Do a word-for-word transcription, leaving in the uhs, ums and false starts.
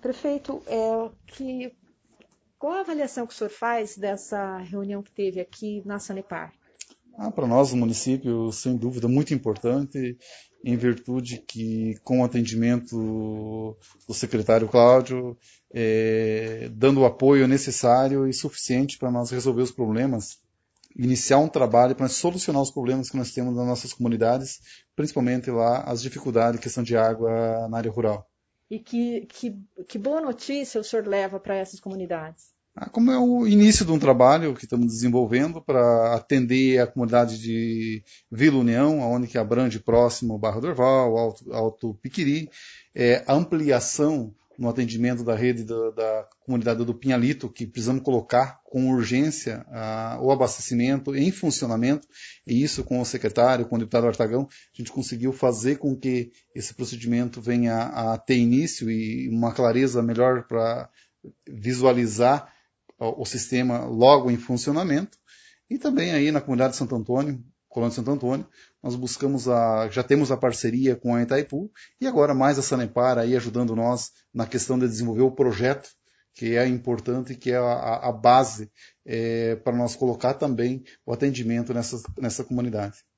Prefeito, é, que, qual a avaliação que o senhor faz dessa reunião que teve aqui na Sanepar? Ah, para nós, o município, sem dúvida, muito importante, em virtude que, com o atendimento do secretário Cláudio, é, dando o apoio necessário e suficiente para nós resolver os problemas, iniciar um trabalho para solucionar os problemas que nós temos nas nossas comunidades, principalmente lá as dificuldades em questão de água na área rural. E que, que, que boa notícia o senhor leva para essas comunidades? Ah, como é o início de um trabalho que estamos desenvolvendo para atender a comunidade de Vila União, onde que abrange próximo Barra do Orval, Alto, Alto Piquiri, é, a ampliação no atendimento da rede da, da comunidade do Pinhalito, que precisamos colocar com urgência ah, o abastecimento em funcionamento, e isso com o secretário, com o deputado Artagão, a gente conseguiu fazer com que esse procedimento venha a, a ter início e uma clareza melhor para visualizar o sistema logo em funcionamento. E também aí na comunidade de Santo Antônio, Colônia de Santo Antônio, nós buscamos a, já temos a parceria com a Itaipu e agora mais a Sanepar aí ajudando nós na questão de desenvolver o projeto, que é importante, que é a, a base é, para nós colocar também o atendimento nessa, nessa comunidade.